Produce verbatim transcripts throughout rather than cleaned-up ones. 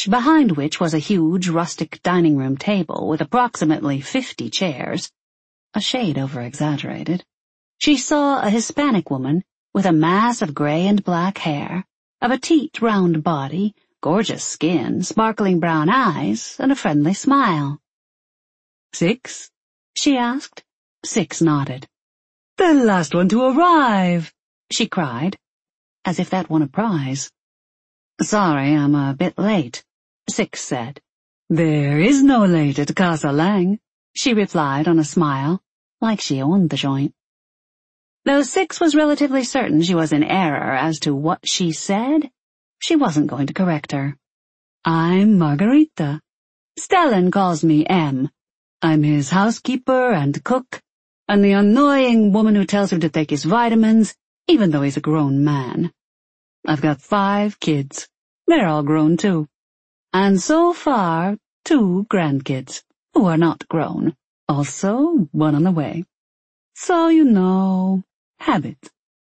couch, behind which was a huge rustic dining room table with approximately fifty chairs, a shade over-exaggerated, she saw a Hispanic woman with a mass of gray and black hair, a petite round body, gorgeous skin, sparkling brown eyes, and a friendly smile. "Six?" she asked. Six nodded. "The last one to arrive!" she cried, as if that won a prize. "Sorry, I'm a bit late," Six said. "There is no late at Casa Lang," she replied on a smile, like she owned the joint. Though Six was relatively certain she was in error as to what she said, she wasn't going to correct her. "I'm Margarita. Stellan calls me M. I'm his housekeeper and cook, and the annoying woman who tells him to take his vitamins, even though he's a grown man. I've got five kids. They're all grown too. And so far, two grandkids, who are not grown. Also, one on the way. So, you know, habit."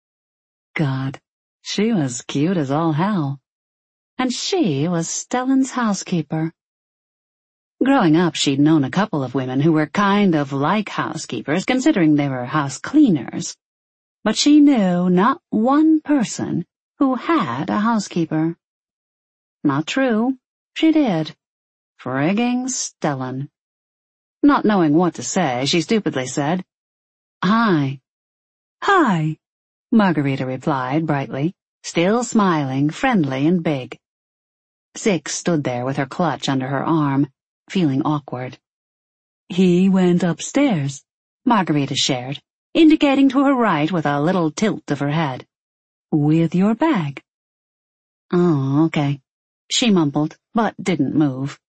God, she was cute as all hell. And she was Stellan's housekeeper. Growing up, she'd known a couple of women who were kind of like housekeepers, considering they were house cleaners. But she knew not one person who had a housekeeper. Not true. She did. Frigging Stellan. Not knowing what to say, she stupidly said, "Hi." "Hi," Margarita replied brightly, still smiling, friendly and big. Six stood there with her clutch under her arm, feeling awkward. "He went upstairs," Margarita shared, indicating to her right with a little tilt of her head. "With your bag." "Oh, okay," she mumbled, but didn't move.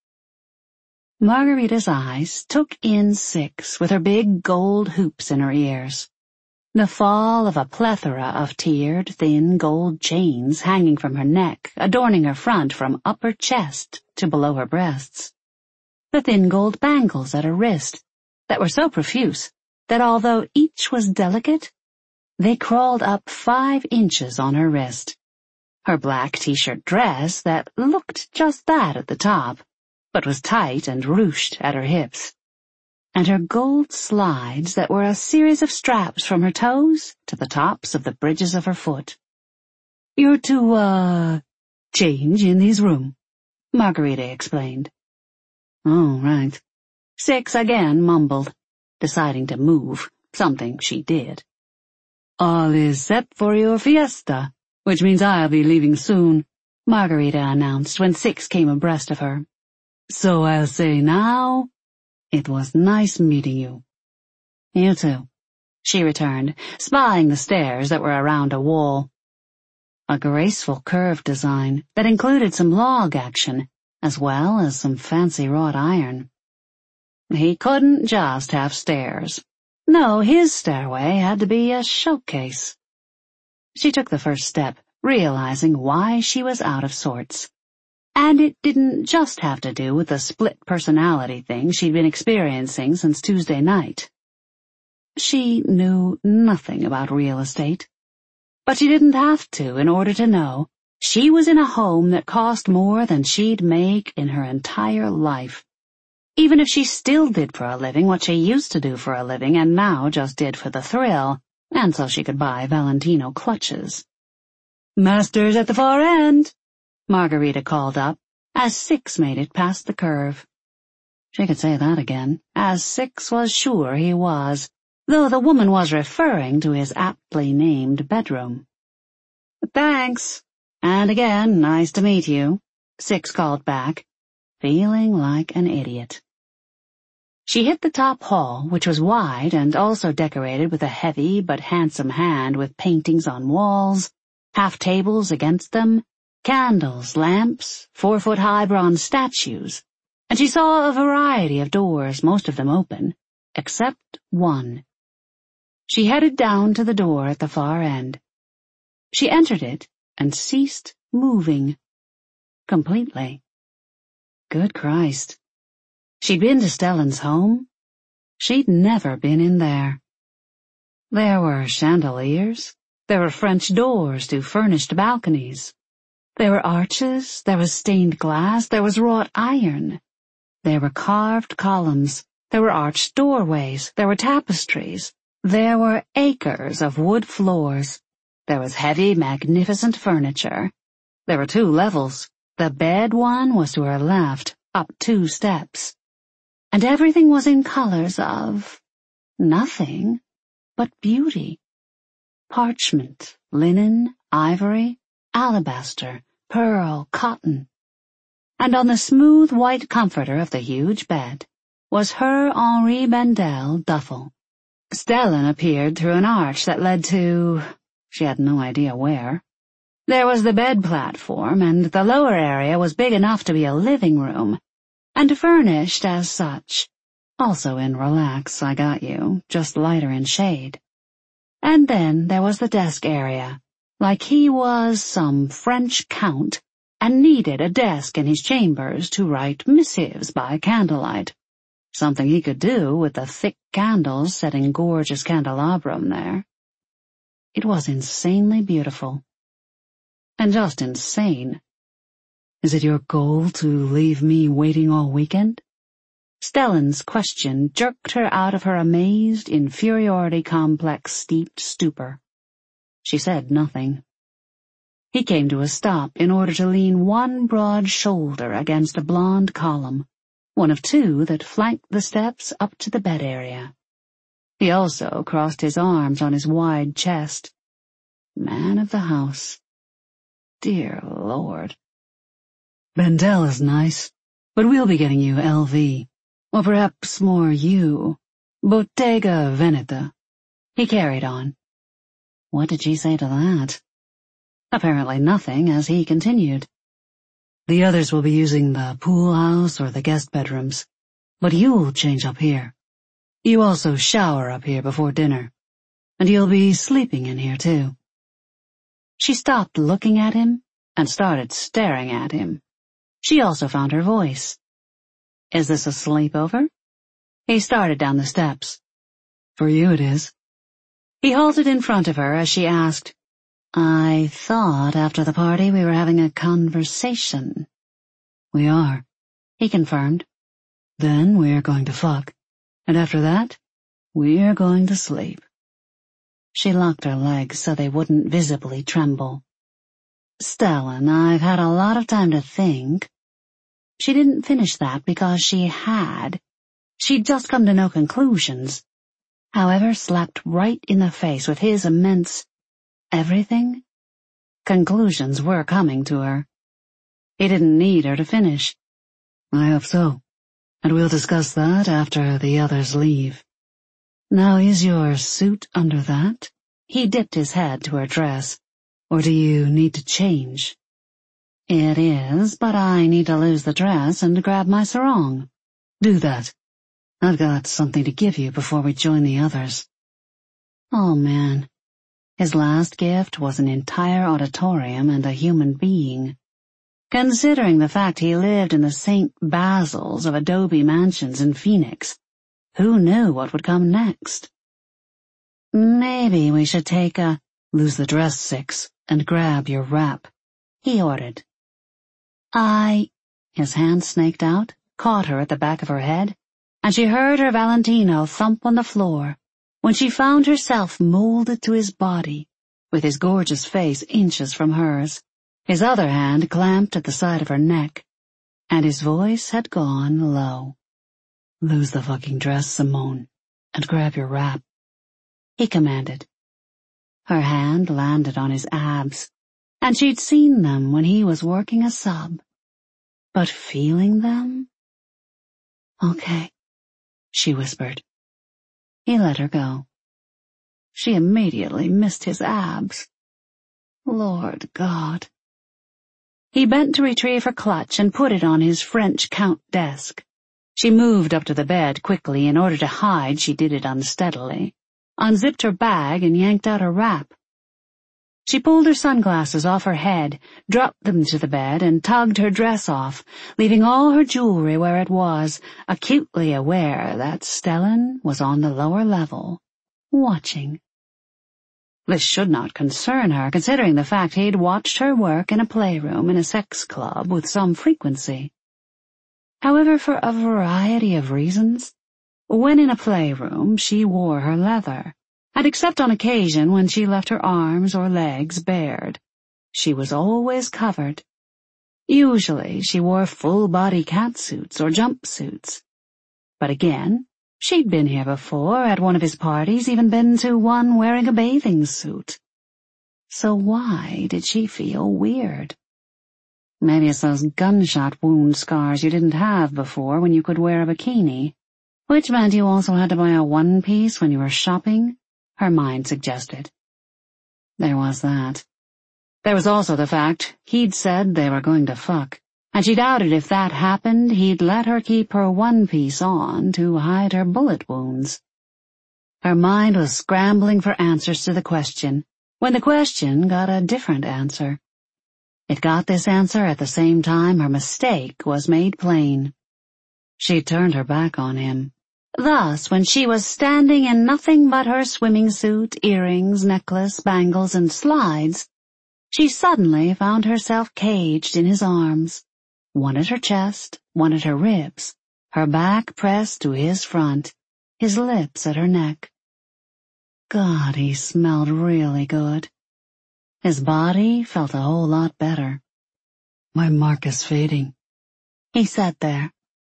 Margarita's eyes took in Six with her big gold hoops in her ears. The fall of a plethora of tiered, thin gold chains hanging from her neck, adorning her front from upper chest to below her breasts. The thin gold bangles at her wrist that were so profuse that although each was delicate, they crawled up five inches on her wrist. Her black t-shirt dress that looked just that at the top, but was tight and ruched at her hips. And her gold slides that were a series of straps from her toes to the tops of the bridges of her foot. "You're to, uh, change in his room," Margarita explained. "Oh, right." Six again mumbled, deciding to move, something she did. "All is set for your fiesta, which means I'll be leaving soon," Margarita announced when Six came abreast of her. "So I'll say now, it was nice meeting you." "You too," she returned, spying the stairs that were around a wall. A graceful curved design that included some log action, as well as some fancy wrought iron. He couldn't just have stairs. No, his stairway had to be a showcase. She took the first step, realizing why she was out of sorts. And it didn't just have to do with the split personality thing she'd been experiencing since Tuesday night. She knew nothing about real estate. But she didn't have to in order to know she was in a home that cost more than she'd make in her entire life. Even if she still did for a living what she used to do for a living and now just did for the thrill, and so she could buy Valentino clutches. "Master's at the far end," Margarita called up, as Six made it past the curve. She could say that again, as Six was sure he was, though the woman was referring to his aptly named bedroom. "Thanks, and again, nice to meet you," Six called back, feeling like an idiot. She hit the top hall, which was wide and also decorated with a heavy but handsome hand with paintings on walls, half tables against them, candles, lamps, four-foot-high bronze statues, and she saw a variety of doors, most of them open, except one. She headed down to the door at the far end. She entered it and ceased moving. Completely. Good Christ. She'd been to Stellan's home. She'd never been in there. There were chandeliers. There were French doors to furnished balconies. There were arches, there was stained glass, there was wrought iron. There were carved columns, there were arched doorways, there were tapestries. There were acres of wood floors. There was heavy, magnificent furniture. There were two levels. The bed one was to her left, up two steps. And everything was in colors of nothing but beauty. Parchment, linen, ivory, alabaster, pearl, cotton. And on the smooth white comforter of the huge bed was her Henri Bendel duffel. Stellan appeared through an arch that led to... she had no idea where. There was the bed platform, and the lower area was big enough to be a living room, and furnished as such. Also in relax, I got you, just lighter in shade. And then there was the desk area, like he was some French count and needed a desk in his chambers to write missives by candlelight. Something he could do with the thick candles set in gorgeous candelabrum there. It was insanely beautiful. And just insane. Is it your goal to leave me waiting all weekend? Stellan's question jerked her out of her amazed, inferiority-complex steeped stupor. She said nothing. He came to a stop in order to lean one broad shoulder against a blonde column, one of two that flanked the steps up to the bed area. He also crossed his arms on his wide chest. Man of the house. Dear Lord. Bendel is nice, but we'll be getting you L V. Or perhaps more you. Bottega Veneta. He carried on. What did she say to that? Apparently nothing, as he continued. The others will be using the pool house or the guest bedrooms, but you'll change up here. You also shower up here before dinner, and you'll be sleeping in here too. She stopped looking at him and started staring at him. She also found her voice. Is this a sleepover? He started down the steps. For you it is. He halted in front of her as she asked, I thought after the party we were having a conversation. We are, he confirmed. Then we're going to fuck, and after that, we're going to sleep. She locked her legs so they wouldn't visibly tremble. Stellan, I've had a lot of time to think. She didn't finish that because she had. She'd just come to no conclusions. However, slapped right in the face with his immense everything. Conclusions were coming to her. He didn't need her to finish. I hope so, and we'll discuss that after the others leave. Now, is your suit under that? He dipped his head to her dress. Or do you need to change? It is, but I need to lose the dress and grab my sarong. Do that. I've got something to give you before we join the others. Oh, man. His last gift was an entire auditorium and a human being. Considering the fact he lived in the Saint Basil's of Adobe Mansions in Phoenix, who knew what would come next? Maybe we should take a lose the dress, Six, and grab your wrap, he ordered. I... His hand snaked out, caught her at the back of her head, and she heard her Valentino thump on the floor when she found herself molded to his body, with his gorgeous face inches from hers, his other hand clamped at the side of her neck, and his voice had gone low. Lose the fucking dress, Simone, and grab your wrap, he commanded. Her hand landed on his abs, and she'd seen them when he was working a sub. But feeling them? Okay, she whispered. He let her go. She immediately missed his abs. Lord God. He bent to retrieve her clutch and put it on his French count desk. She moved up to the bed quickly in order to hide she did it unsteadily, unzipped her bag and yanked out her wrap. She pulled her sunglasses off her head, dropped them to the bed, and tugged her dress off, leaving all her jewelry where it was, acutely aware that Stellan was on the lower level, watching. This should not concern her, considering the fact he'd watched her work in a playroom in a sex club with some frequency. However, for a variety of reasons, when in a playroom she wore her leather, and except on occasion when she left her arms or legs bared, she was always covered. Usually she wore full-body catsuits or jumpsuits. But again, she'd been here before, at one of his parties, even been to one wearing a bathing suit. So why did she feel weird? Maybe it's those gunshot wound scars you didn't have before when you could wear a bikini, which meant you also had to buy a one-piece when you were shopping, her mind suggested. There was that. There was also the fact he'd said they were going to fuck, and she doubted if that happened he'd let her keep her one-piece on to hide her bullet wounds. Her mind was scrambling for answers to the question, when the question got a different answer. It got this answer at the same time her mistake was made plain. She turned her back on him. Thus, when she was standing in nothing but her swimming suit, earrings, necklace, bangles, and slides, she suddenly found herself caged in his arms, one at her chest, one at her ribs, her back pressed to his front, his lips at her neck. God, he smelled really good. His body felt a whole lot better. My mark is fading, he said there.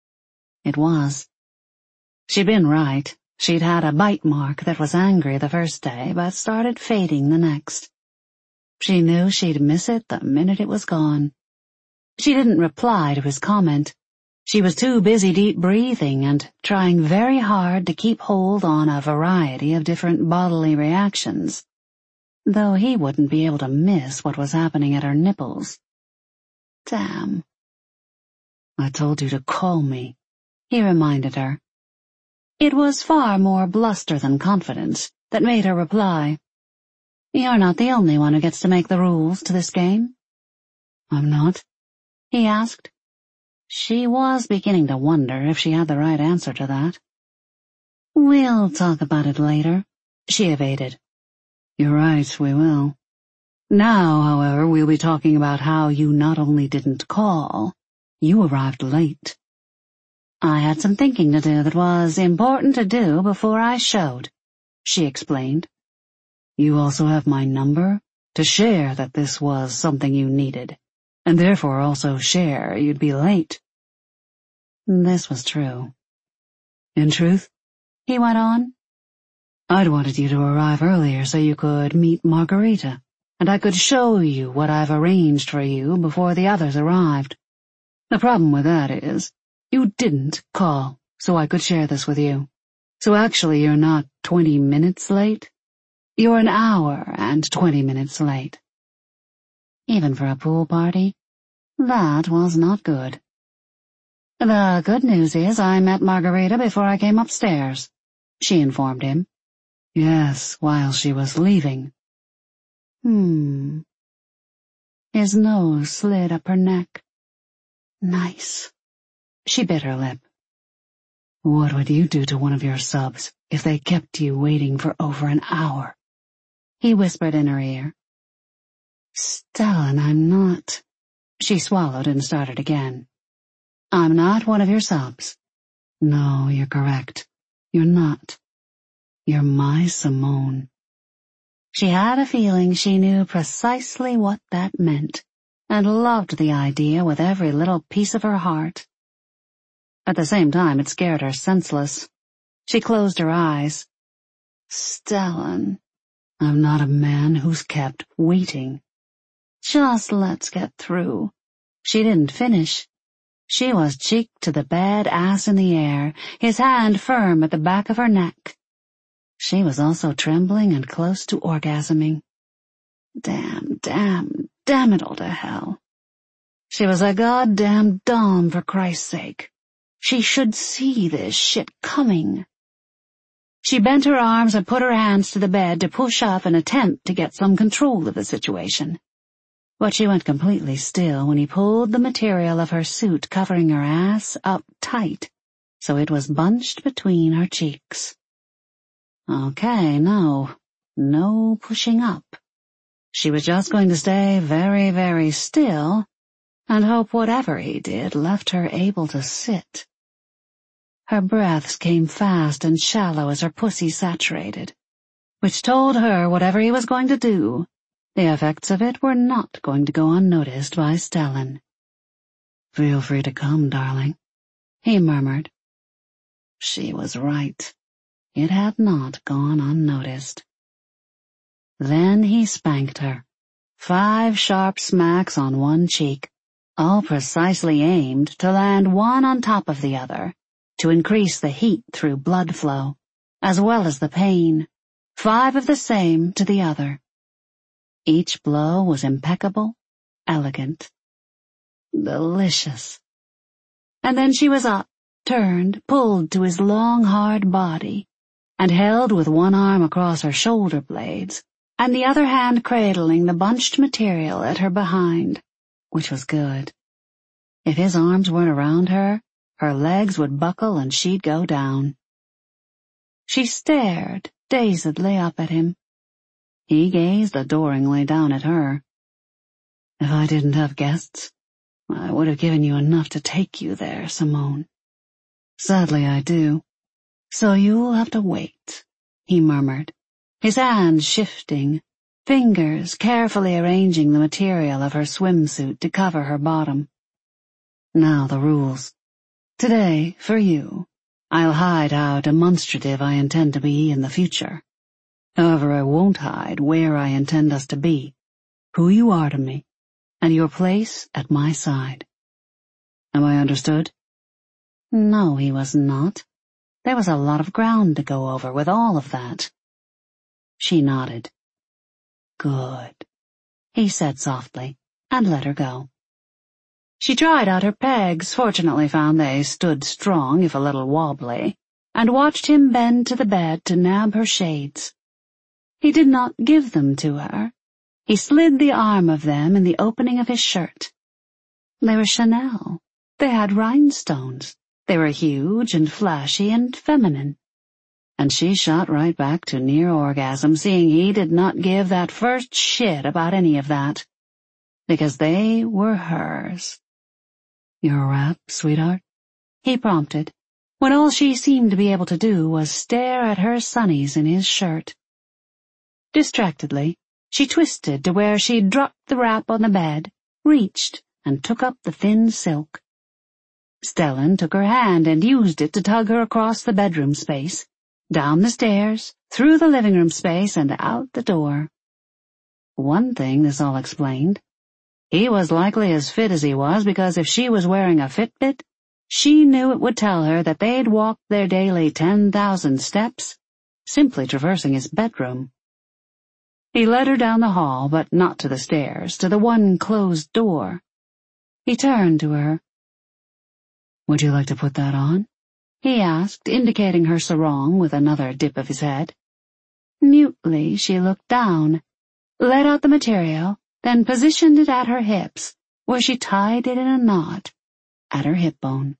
It was. She'd been right. She'd had a bite mark that was angry the first day, but started fading the next. She knew she'd miss it the minute it was gone. She didn't reply to his comment. She was too busy deep breathing and trying very hard to keep hold on a variety of different bodily reactions, though he wouldn't be able to miss what was happening at her nipples. Damn. I told you to call me, he reminded her. It was far more bluster than confidence that made her reply. You're not the only one who gets to make the rules to this game. I'm not, he asked. She was beginning to wonder if she had the right answer to that. We'll talk about it later, she evaded. You're right, we will. Now, however, we'll be talking about how you not only didn't call, you arrived late. I had some thinking to do that was important to do before I showed, she explained. You also have my number to share that this was something you needed, and therefore also share you'd be late. This was true. In truth, he went on, I'd wanted you to arrive earlier so you could meet Margarita, and I could show you what I've arranged for you before the others arrived. The problem with that is, you didn't call, so I could share this with you. So actually you're not twenty minutes late. You're an hour and twenty minutes late. Even for a pool party, that was not good. The good news is I met Margarita before I came upstairs, she informed him. Yes, while she was leaving. Hmm. His nose slid up her neck. Nice. She bit her lip. What would you do to one of your subs if they kept you waiting for over an hour? He whispered in her ear. Stellan, I'm not. She swallowed and started again. I'm not one of your subs. No, you're correct. You're not. You're my Simone. She had a feeling she knew precisely what that meant, and loved the idea with every little piece of her heart. At the same time, it scared her senseless. She closed her eyes. Stellan, I'm not a man who's kept waiting. Just let's get through. She didn't finish. She was cheek to the bed, ass in the air, his hand firm at the back of her neck. She was also trembling and close to orgasming. Damn, damn, damn it all to hell. She was a goddamn dom, for Christ's sake. She should see this shit coming. She bent her arms and put her hands to the bed to push up and attempt to get some control of the situation. But she went completely still when he pulled the material of her suit covering her ass up tight, so it was bunched between her cheeks. Okay, no. no pushing up. She was just going to stay very, very still and hope whatever he did left her able to sit. Her breaths came fast and shallow as her pussy saturated, which told her whatever he was going to do, the effects of it were not going to go unnoticed by Stellan. "Feel free to come, darling," he murmured. She was right. It had not gone unnoticed. Then he spanked her. Five sharp smacks on one cheek, all precisely aimed to land one on top of the other, to increase the heat through blood flow, as well as the pain, five of the same to the other. Each blow was impeccable, elegant, delicious. And then she was up, turned, pulled to his long, hard body, and held with one arm across her shoulder blades, and the other hand cradling the bunched material at her behind, which was good. If his arms weren't around her, her legs would buckle and she'd go down. She stared dazedly up at him. He gazed adoringly down at her. "If I didn't have guests, I would have given you enough to take you there, Simone. Sadly, I do. So you'll have to wait," he murmured, his hands shifting, fingers carefully arranging the material of her swimsuit to cover her bottom. "Now the rules. Today, for you, I'll hide how demonstrative I intend to be in the future. However, I won't hide where I intend us to be, who you are to me, and your place at my side. Am I understood?" No, he was not. There was a lot of ground to go over with all of that. She nodded. "Good," he said softly, and let her go. She tried out her pegs, fortunately found they stood strong if a little wobbly, and watched him bend to the bed to nab her shades. He did not give them to her. He slid the arm of them in the opening of his shirt. They were Chanel. They had rhinestones. They were huge and flashy and feminine. And she shot right back to near orgasm, seeing he did not give that first shit about any of that. Because they were hers. "Your wrap, sweetheart?" he prompted, when all she seemed to be able to do was stare at her sunnies in his shirt. Distractedly, she twisted to where she'd dropped the wrap on the bed, reached, and took up the thin silk. Stellan took her hand and used it to tug her across the bedroom space, down the stairs, through the living room space, and out the door. One thing this all explained. He was likely as fit as he was because if she was wearing a Fitbit, she knew it would tell her that they'd walked their daily ten thousand steps, simply traversing his bedroom. He led her down the hall, but not to the stairs, to the one closed door. He turned to her. "Would you like to put that on?" he asked, indicating her sarong with another dip of his head. Mutely she looked down, let out the material, then positioned it at her hips, where she tied it in a knot, at her hip bone.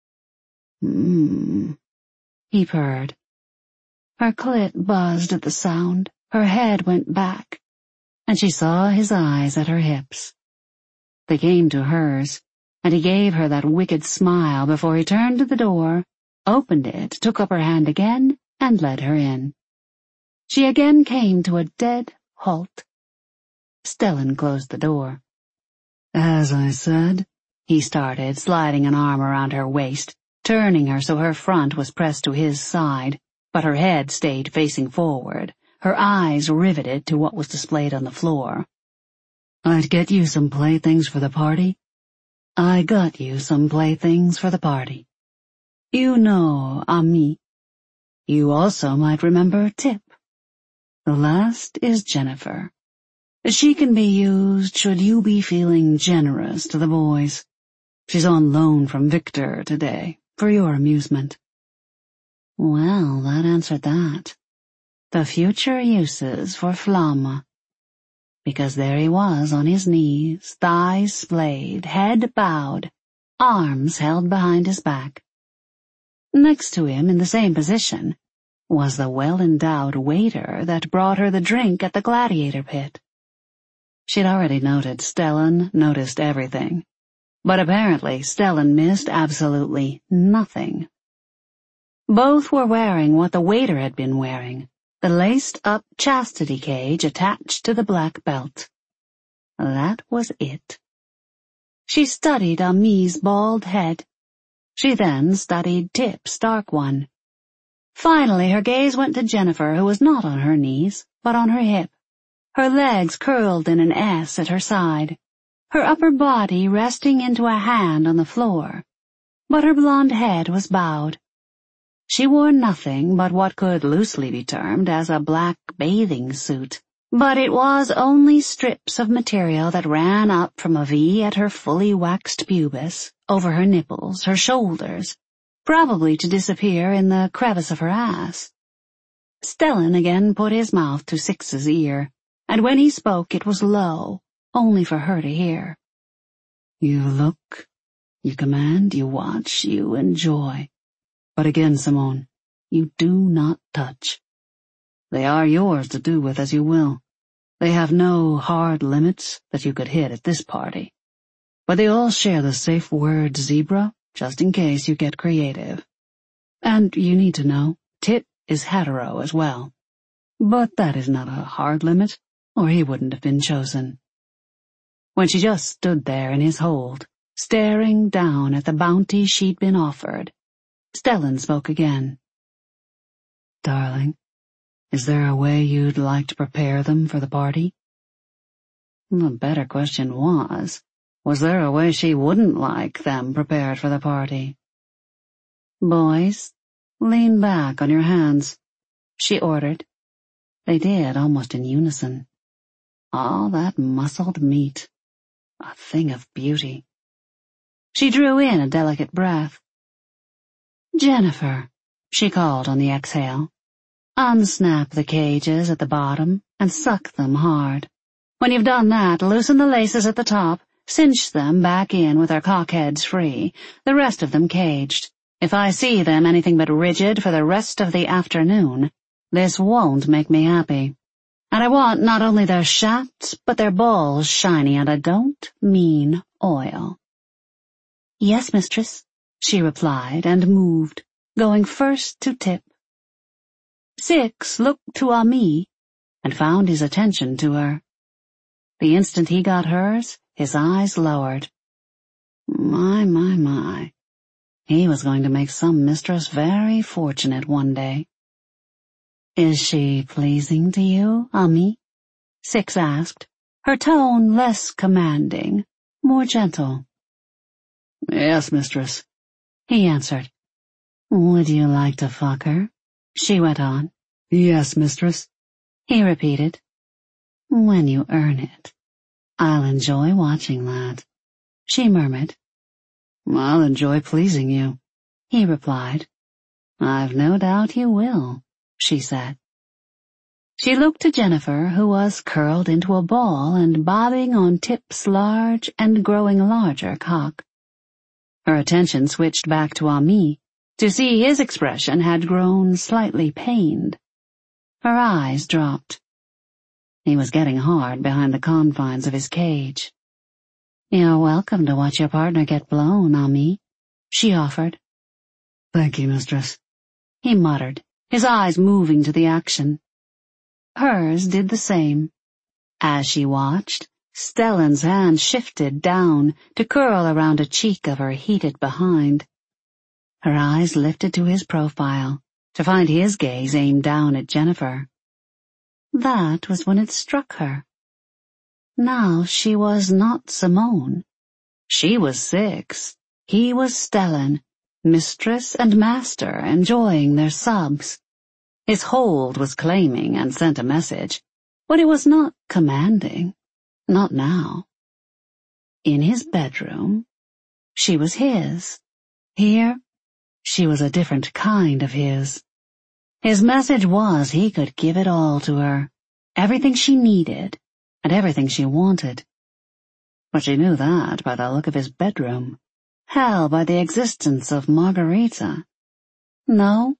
"Mmm," he purred. Her clit buzzed at the sound, her head went back, and she saw his eyes at her hips. They came to hers, and he gave her that wicked smile before he turned to the door, opened it, took up her hand again, and led her in. She again came to a dead halt. Stellan closed the door. "As I said," he started, sliding an arm around her waist, turning her so her front was pressed to his side, but her head stayed facing forward, her eyes riveted to what was displayed on the floor. "I'd get you some playthings for the party. I got you some playthings for the party. You know Ami. You also might remember Tip. The last is Jennifer. She can be used should you be feeling generous to the boys. She's on loan from Victor today, for your amusement." Well, that answered that. The future uses for Flamma. Because there he was on his knees, thighs splayed, head bowed, arms held behind his back. Next to him, in the same position, was the well-endowed waiter that brought her the drink at the gladiator pit. She'd already noted Stellan noticed everything, but apparently Stellan missed absolutely nothing. Both were wearing what the waiter had been wearing, the laced-up chastity cage attached to the black belt. That was it. She studied Ami's bald head. She then studied Tip's dark one. Finally, her gaze went to Jennifer, who was not on her knees, but on her hip, her legs curled in an S at her side, her upper body resting into a hand on the floor, but her blonde head was bowed. She wore nothing but what could loosely be termed as a black bathing suit, but it was only strips of material that ran up from a V at her fully waxed pubis, over her nipples, her shoulders, probably to disappear in the crevice of her ass. Stellan again put his mouth to Six's ear, and when he spoke it was low, only for her to hear. You look, you command, you watch, you enjoy. But again, Simone, you do not touch. They are yours to do with as you will. They have no hard limits that you could hit at this party. But they all share the safe word zebra, just in case you get creative. And you need to know, Tip is hetero as well. But that is not a hard limit, or he wouldn't have been chosen. When she just stood there in his hold, staring down at the bounty she'd been offered, Stellan spoke again. Darling, is there a way you'd like to prepare them for the party? The better question was, was there a way she wouldn't like them prepared for the party? Boys, lean back on your hands, she ordered. They did, almost in unison. All that muscled meat. A thing of beauty. She drew in a delicate breath. Jennifer, she called on the exhale. Unsnap the cages at the bottom and suck them hard. When you've done that, loosen the laces at the top, cinch them back in with their cockheads free, the rest of them caged. If I see them anything but rigid for the rest of the afternoon, this won't make me happy. And I want not only their shafts, but their balls shiny, and I don't mean oil. Yes, mistress, she replied and moved, going first to Tip. Six looked to Ami and found his attention to her. The instant he got hers, his eyes lowered. My, my, my. He was going to make some mistress very fortunate one day. Is she pleasing to you, Ami? Six asked, her tone less commanding, more gentle. Yes, mistress, he answered. Would you like to fuck her? She went on. Yes, mistress, he repeated. When you earn it, I'll enjoy watching that, she murmured. I'll enjoy pleasing you, he replied. I've no doubt you will, she said. She looked to Jennifer, who was curled into a ball and bobbing on Tip's large and growing larger cock. Her attention switched back to Ami, to see his expression had grown slightly pained. Her eyes dropped. He was getting hard behind the confines of his cage. You're welcome to watch your partner get blown, Ami, she offered. Thank you, mistress, he muttered, his eyes moving to the action. Hers did the same. As she watched, Stellan's hand shifted down to curl around a cheek of her heated behind. Her eyes lifted to his profile, to find his gaze aimed down at Jennifer. That was when it struck her. Now she was not Simone. She was Six. He was Stellan, mistress and master, enjoying their subs. His hold was claiming and sent a message, but it was not commanding. Not now. In his bedroom, she was his. Here, she was a different kind of his. His message was he could give it all to her, everything she needed, and everything she wanted. But she knew that by the look of his bedroom, hell by the existence of Margarita. No,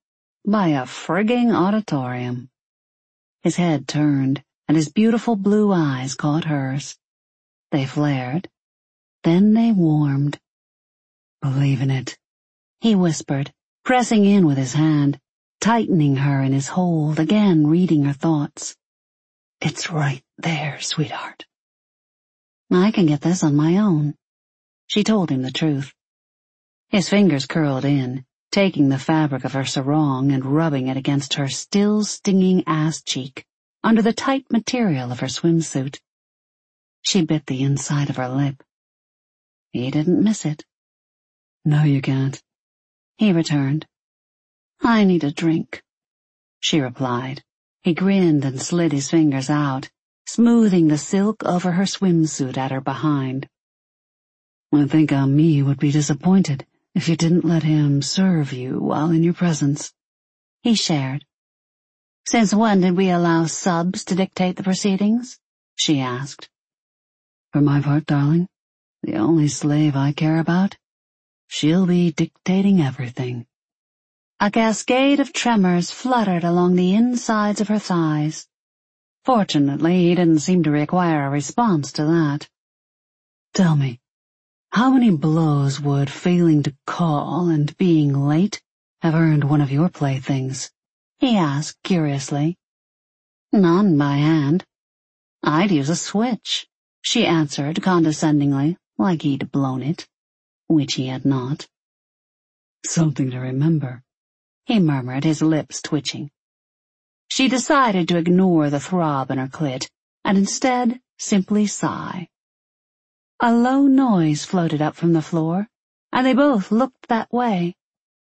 by a frigging auditorium. His head turned, and his beautiful blue eyes caught hers. They flared. Then they warmed. "Believe in it," he whispered, pressing in with his hand, tightening her in his hold, again reading her thoughts. "It's right there, sweetheart." "I can get this on my own." She told him the truth. His fingers curled in, taking the fabric of her sarong and rubbing it against her still stinging ass cheek, under the tight material of her swimsuit. She bit the inside of her lip. He didn't miss it. "No, you can't," he returned. "I need a drink," she replied. He grinned and slid his fingers out, smoothing the silk over her swimsuit at her behind. "I think Ami would be disappointed if you didn't let him serve you while in your presence," he shared. "Since when did we allow subs to dictate the proceedings?" she asked. "For my part, darling, the only slave I care about, she'll be dictating everything." A cascade of tremors fluttered along the insides of her thighs. Fortunately, he didn't seem to require a response to that. "Tell me, how many blows would failing to call and being late have earned one of your playthings?" he asked curiously. "None by hand. I'd use a switch," she answered condescendingly, like he'd blown it, which he had not. "Something to remember," he murmured, his lips twitching. She decided to ignore the throb in her clit, and instead simply sigh. A low noise floated up from the floor, and they both looked that way.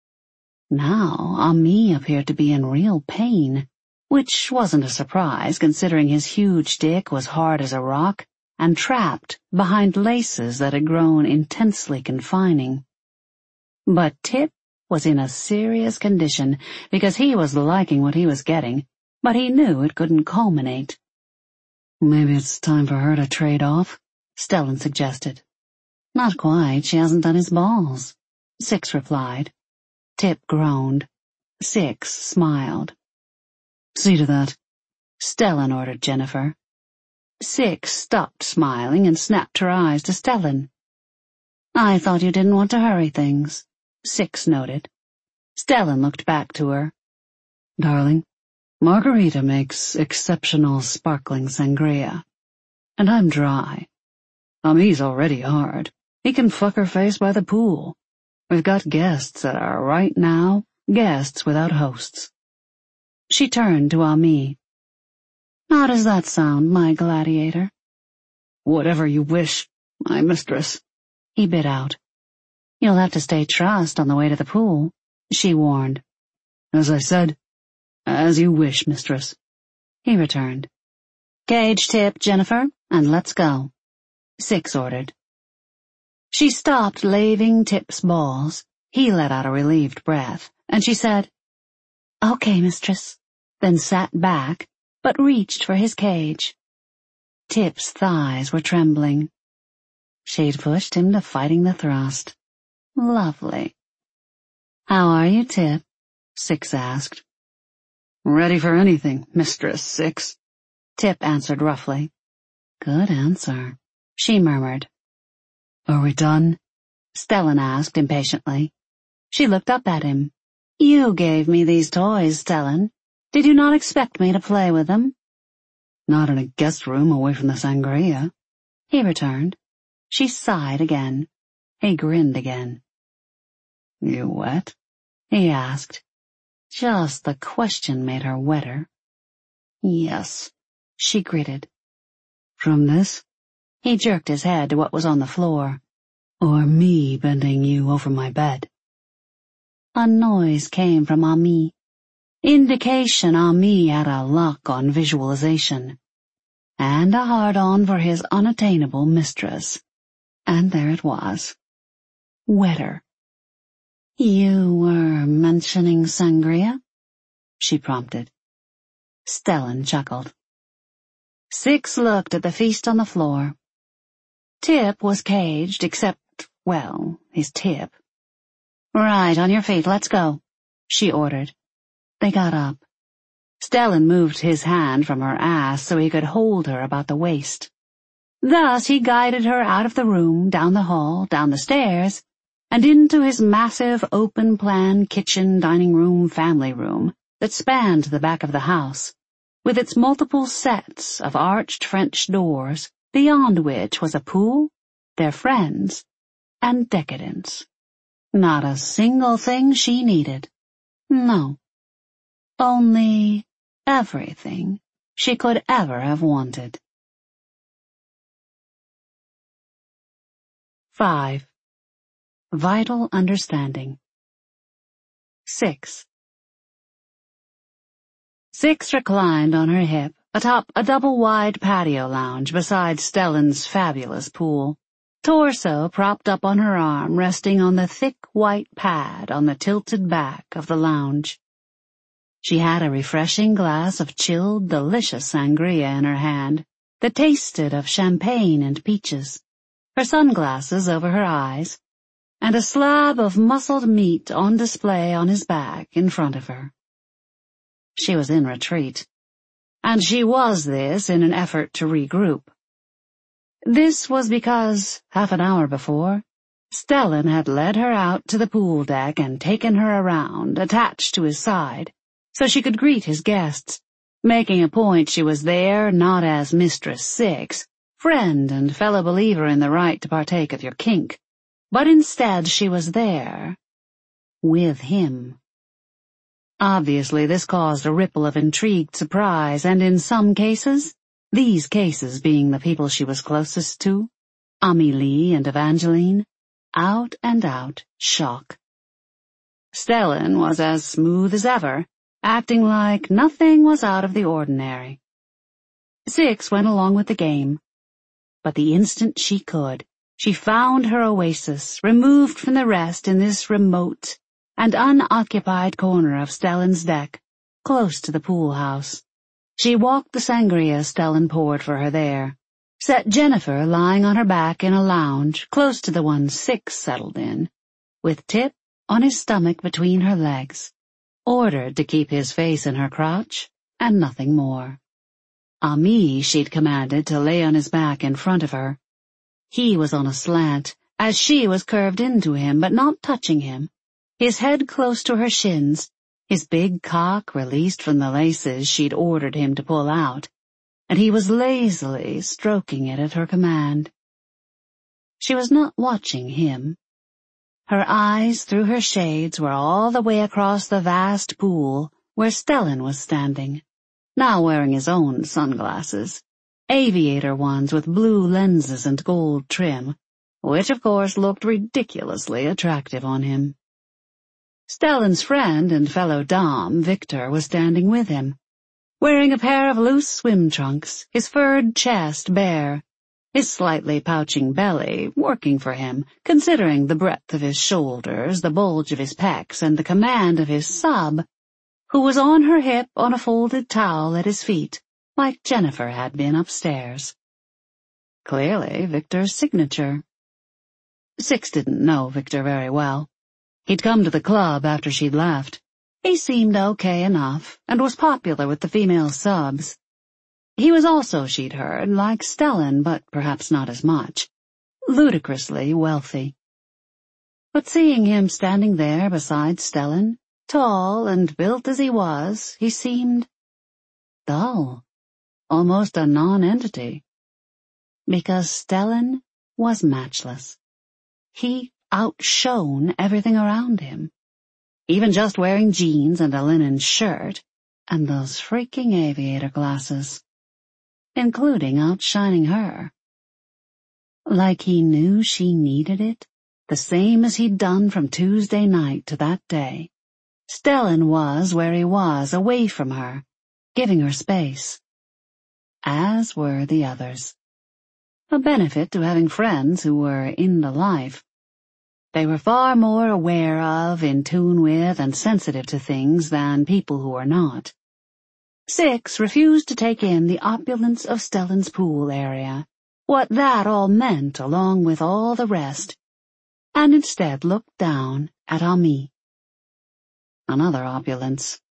Now Ami appeared to be in real pain, which wasn't a surprise considering his huge dick was hard as a rock and trapped behind laces that had grown intensely confining. But Tip was in a serious condition because he was liking what he was getting, but he knew it couldn't culminate. "Maybe it's time for her to trade off," Stellan suggested. "Not quite, she hasn't done his balls," Six replied. Tip groaned. Six smiled. "See to that," Stellan ordered Jennifer. Six stopped smiling and snapped her eyes to Stellan. "I thought you didn't want to hurry things," Six noted. Stellan looked back to her. "Darling, Margarita makes exceptional sparkling sangria, and I'm dry. Ami's already hard. He can fuck her face by the pool. We've got guests that are right now guests without hosts." She turned to Ami. "How does that sound, my gladiator?" "Whatever you wish, my mistress," he bit out. "You'll have to stay trussed on the way to the pool," she warned. "As I said, as you wish, mistress," he returned. "Cage Tip, Jennifer, and let's go," Six ordered. She stopped laving Tip's balls. He let out a relieved breath, and she said, "Okay, mistress," then sat back, but reached for his cage. Tip's thighs were trembling. She'd pushed him to fighting the thrust. Lovely. "How are you, Tip?" Six asked. "Ready for anything, Mistress Six," Tip answered roughly. "Good answer," she murmured. "Are we done?" Stellan asked impatiently. She looked up at him. "You gave me these toys, Stellan. Did you not expect me to play with them?" "Not in a guest room away from the sangria," he returned. She sighed again. He grinned again. "You wet?" he asked. Just the question made her wetter. "Yes," she gritted. "From this?" He jerked his head to what was on the floor. "Or me bending you over my bed?" A noise came from Ami. Indication Ami had a lock on visualization. And a hard-on for his unattainable mistress. And there it was. Wetter. "You were mentioning sangria?" she prompted. Stellan chuckled. Six looked at the feast on the floor. Tip was caged, except, well, his tip. "Right, on your feet, let's go," she ordered. They got up. Stellan moved his hand from her ass so he could hold her about the waist. Thus he guided her out of the room, down the hall, down the stairs, and into his massive open-plan kitchen, dining room, family room that spanned the back of the house, with its multiple sets of arched French doors, beyond which was a pool, their friends, and decadence. Not a single thing she needed. No. Only everything she could ever have wanted. Five. Vital understanding. Six. Six reclined on her hip atop a double-wide patio lounge beside Stellan's fabulous pool, torso propped up on her arm, resting on the thick white pad on the tilted back of the lounge. She had a refreshing glass of chilled, delicious sangria in her hand that tasted of champagne and peaches, her sunglasses over her eyes, and a slab of muscled meat on display on his back in front of her. She was in retreat, and she was this in an effort to regroup. This was because, half an hour before, Stellan had led her out to the pool deck and taken her around, attached to his side, so she could greet his guests, making a point she was there not as Mistress Six, friend and fellow believer in the right to partake of your kink, but instead she was there with him. Obviously, this caused a ripple of intrigued surprise, and in some cases, these cases being the people she was closest to, Amélie and Evangeline, out and out shock. Stellan was as smooth as ever, acting like nothing was out of the ordinary. Six went along with the game, but the instant she could, she found her oasis, removed from the rest in this remote and unoccupied corner of Stellan's deck, close to the pool house. She walked the sangria Stellan poured for her there, set Jennifer lying on her back in a lounge close to the one Six settled in, with Tip on his stomach between her legs, ordered to keep his face in her crotch, and nothing more. Ami she'd commanded to lay on his back in front of her. He was on a slant, as she was curved into him, but not touching him, his head close to her shins, his big cock released from the laces she'd ordered him to pull out, and he was lazily stroking it at her command. She was not watching him. Her eyes through her shades were all the way across the vast pool where Stellan was standing, now wearing his own sunglasses, aviator ones with blue lenses and gold trim, which of course looked ridiculously attractive on him. Stellan's friend and fellow dom, Victor, was standing with him, wearing a pair of loose swim trunks, his furred chest bare, his slightly pouching belly working for him, considering the breadth of his shoulders, the bulge of his pecs, and the command of his sub, who was on her hip on a folded towel at his feet, like Jennifer had been upstairs. Clearly Victor's signature. Six didn't know Victor very well. He'd come to the club after she'd left. He seemed okay enough, and was popular with the female subs. He was also, she'd heard, like Stellan, but perhaps not as much, ludicrously wealthy. But seeing him standing there beside Stellan, tall and built as he was, he seemed dull, almost a non-entity. Because Stellan was matchless. He outshone everything around him, even just wearing jeans and a linen shirt, and those freaking aviator glasses, including outshining her. Like he knew she needed it, the same as he'd done from Tuesday night to that day. Stellan was where he was, away from her, giving her space. As were the others. A benefit to having friends who were in the life. They were far more aware of, in tune with, and sensitive to things than people who were not. Six refused to take in the opulence of Stellan's pool area, what that all meant along with all the rest, and instead looked down at Ami. Another opulence.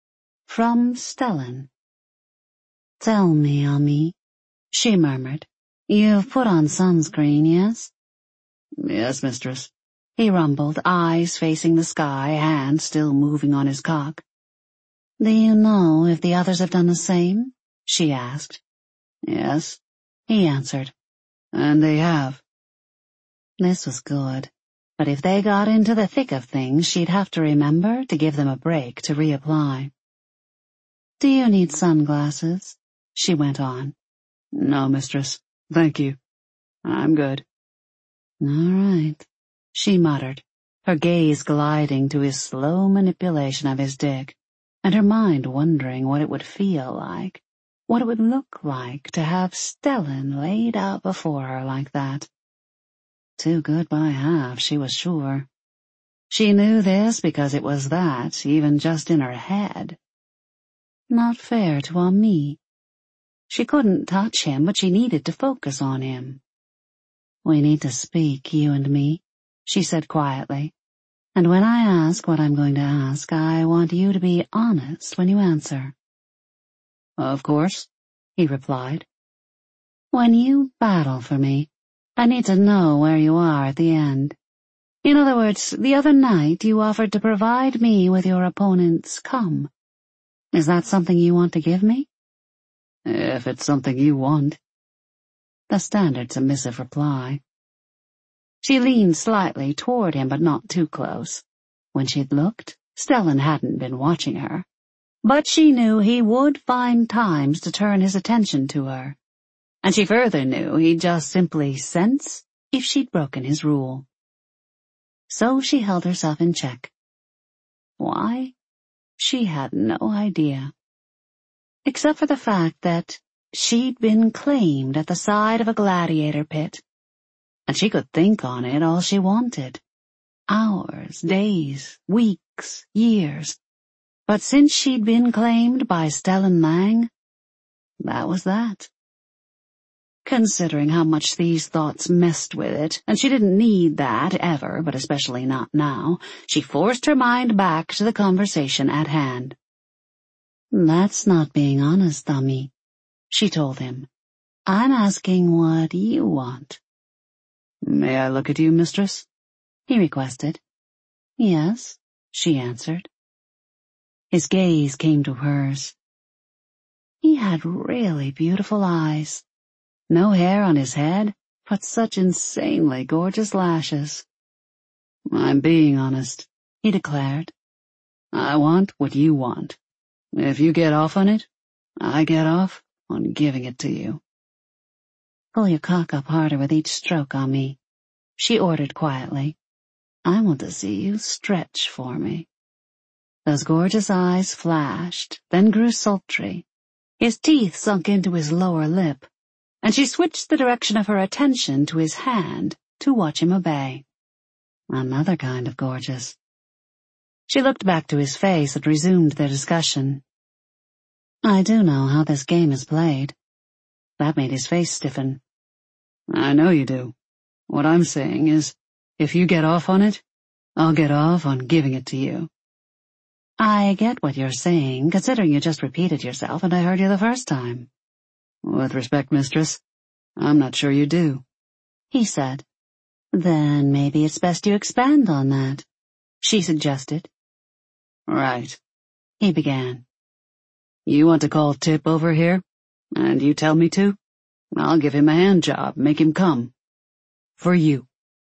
from Stellan. "Tell me, Ami," she murmured. "You've put on sunscreen, yes?" "Yes, mistress," he rumbled, eyes facing the sky, hand still moving on his cock. "Do you know if the others have done the same?" she asked. "Yes," he answered. "And they have." This was good, but if they got into the thick of things, she'd have to remember to give them a break to reapply. "Do you need sunglasses?" she went on. "No, mistress. Thank you. I'm good." "All right," she muttered, her gaze gliding to his slow manipulation of his dick, and her mind wondering what it would feel like, what it would look like to have Stellan laid out before her like that. Too good by half, she was sure. She knew this because it was that, even just in her head. Not fair to Ami. She couldn't touch him, but she needed to focus on him. "We need to speak, you and me," she said quietly. "And when I ask what I'm going to ask, I want you to be honest when you answer." "Of course," he replied. "When you battle for me, I need to know where you are at the end. In other words, the other night you offered to provide me with your opponent's cum. Is that something you want to give me?" "If it's something you want." The standard submissive reply. She leaned slightly toward him, but not too close. When she'd looked, Stellan hadn't been watching her. But she knew he would find times to turn his attention to her. And she further knew he'd just simply sense if she'd broken his rule. So she held herself in check. Why? She had no idea. Except for the fact that she'd been claimed at the side of a gladiator pit, and she could think on it all she wanted. Hours, days, weeks, years. But since she'd been claimed by Stellan Lang, that was that. Considering how much these thoughts messed with it, and she didn't need that ever, but especially not now, she forced her mind back to the conversation at hand. "That's not being honest, Ami," she told him. "I'm asking what you want." "May I look at you, mistress?" he requested. "Yes," she answered. His gaze came to hers. He had really beautiful eyes. No hair on his head, but such insanely gorgeous lashes. "I'm being honest," he declared. "I want what you want. If you get off on it, I get off on giving it to you." "Pull your cock up harder with each stroke on me," she ordered quietly. "I want to see you stretch for me." Those gorgeous eyes flashed, then grew sultry. His teeth sunk into his lower lip, and she switched the direction of her attention to his hand to watch him obey. Another kind of gorgeous. She looked back to his face and resumed their discussion. "I do know how this game is played." That made his face stiffen. "I know you do. What I'm saying is, if you get off on it, I'll get off on giving it to you." "I get what you're saying, considering you just repeated yourself and I heard you the first time." "With respect, mistress, I'm not sure you do," he said. "Then maybe it's best you expand on that," she suggested. "Right," he began. "You want to call Tip over here, and you tell me to? I'll give him a hand job, make him come. For you.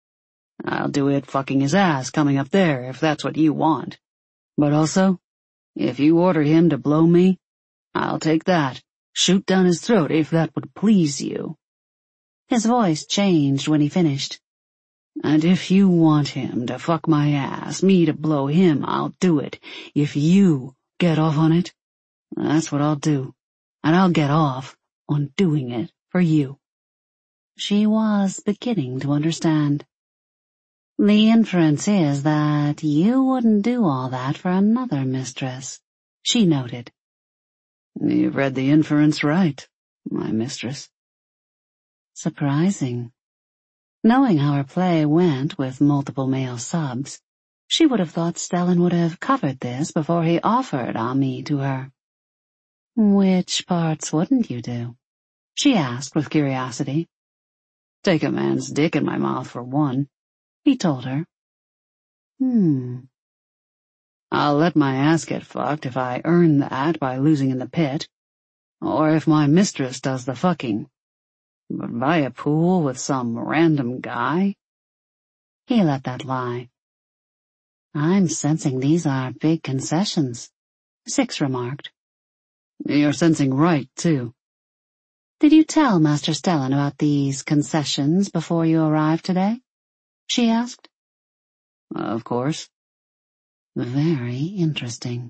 I'll do it fucking his ass coming up there, if that's what you want. But also, if you order him to blow me, I'll take that, shoot down his throat if that would please you." His voice changed when he finished. "And if you want him to fuck my ass, me to blow him, I'll do it. If you get off on it, that's what I'll do. And I'll get off on doing it for you." She was beginning to understand. "The inference is that you wouldn't do all that for another mistress," she noted. "You've read the inference right, my mistress." Surprising. Knowing how her play went with multiple male subs, She would have thought Stellan would have covered this before he offered Ami to her. Which parts wouldn't you do? She asked with curiosity. Take a man's dick in my mouth for one, he told her. Hmm. I'll let my ass get fucked if I earn that by losing in the pit, or if my mistress does the fucking. But by a pool with some random guy? He let that lie. I'm sensing these are big concessions, Six remarked. You're sensing right, too. Did you tell Master Stellan about these concessions before you arrived today? She asked. Of course. Very interesting.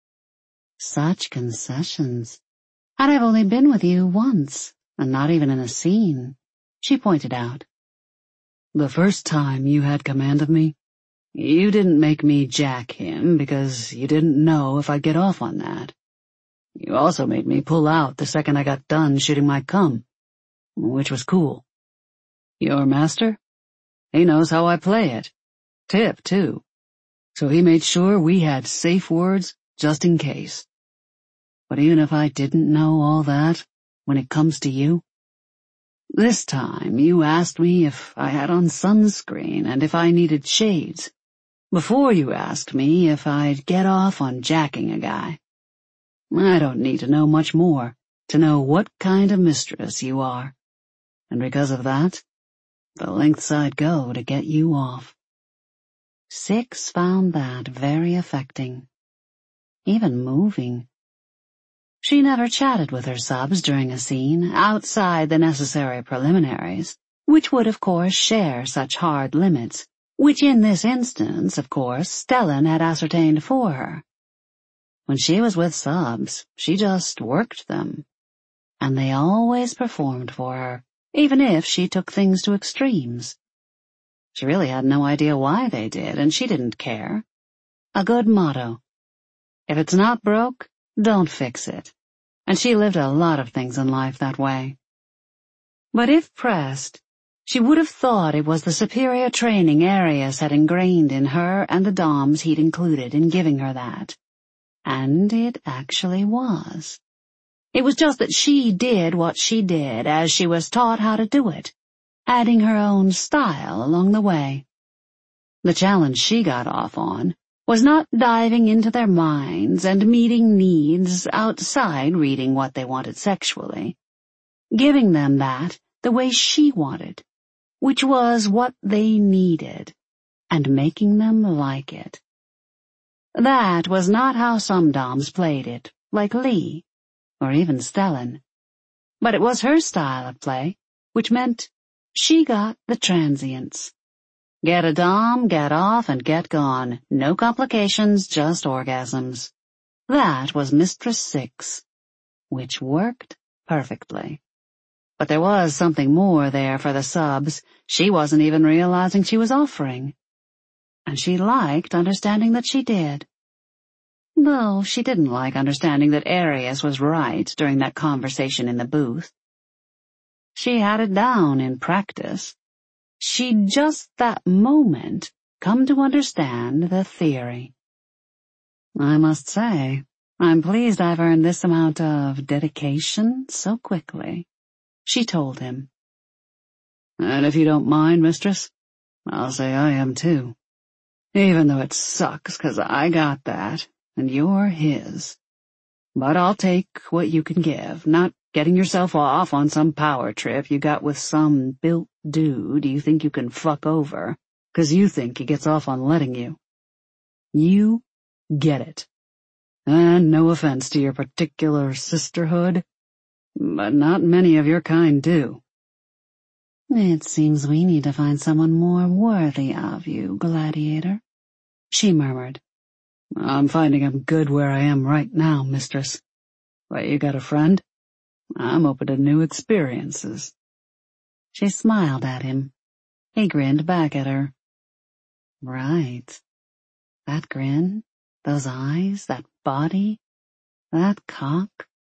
Such concessions. And I've only been with you once, and not even in a scene, she pointed out. The first time you had command of me, you didn't make me jack him because you didn't know if I'd get off on that. You also made me pull out the second I got done shooting my cum, which was cool. Your master? He knows how I play it. Tip, too. So he made sure we had safe words just in case. But even if I didn't know all that, when it comes to you, this time you asked me if I had on sunscreen and if I needed shades, before you asked me if I'd get off on jacking a guy. I don't need to know much more to know what kind of mistress you are, and because of that, the lengths I'd go to get you off. Six found that very affecting, even moving. She never chatted with her subs during a scene outside the necessary preliminaries, which would of course share such hard limits, which in this instance, of course, Stellan had ascertained for her. When she was with subs, she just worked them, and they always performed for her, even if she took things to extremes. She really had no idea why they did, and she didn't care. A good motto. If it's not broke, don't fix it. And she lived a lot of things in life that way. But if pressed, she would have thought it was the superior training Arius had ingrained in her and the doms he'd included in giving her that. And it actually was. It was just that she did what she did as she was taught how to do it, adding her own style along the way. The challenge she got off on was not diving into their minds and meeting needs outside reading what they wanted sexually, giving them that the way she wanted, which was what they needed, and making them like it. That was not how some doms played it, like Lee, or even Stellan. But it was her style of play, which meant she got the transients. Get a dom, get off, and get gone. No complications, just orgasms. That was Mistress Six, which worked perfectly. But there was something more there for the subs she wasn't even realizing she was offering. And she liked understanding that she did. Though she didn't like understanding that Arius was right during that conversation in the booth. She had it down in practice. She'd just that moment come to understand the theory. I must say, I'm pleased I've earned this amount of dedication so quickly, she told him. And if you don't mind, mistress, I'll say I am too. Even though it sucks, 'cause I got that, and you're his. But I'll take what you can give, not getting yourself off on some power trip you got with some built dude you think you can fuck over, 'cause you think he gets off on letting you. You get it. And no offense to your particular sisterhood, but not many of your kind do. It seems we need to find someone more worthy of you, Gladiator, she murmured. I'm finding I'm good where I am right now, mistress. But you got a friend? I'm open to new experiences. She smiled at him. He grinned back at her. Right. That grin, those eyes, that body, that cock.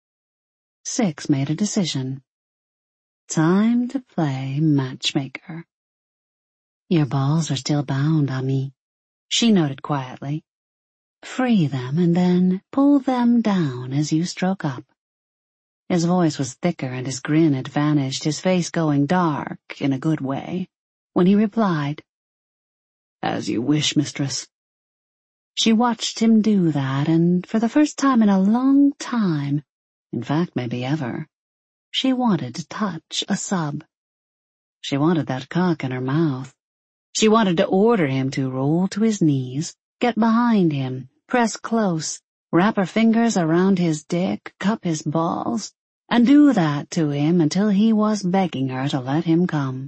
Six made a decision. Time to play matchmaker. Your balls are still bound, Ami, she noted quietly. Free them and then pull them down as you stroke up. His voice was thicker and his grin had vanished, his face going dark in a good way, when he replied, "As you wish, mistress." She watched him do that, and for the first time in a long time, in fact maybe ever, she wanted to touch a sub. She wanted that cock in her mouth. She wanted to order him to roll to his knees, get behind him, press close, wrap her fingers around his dick, cup his balls, and do that to him until he was begging her to let him come.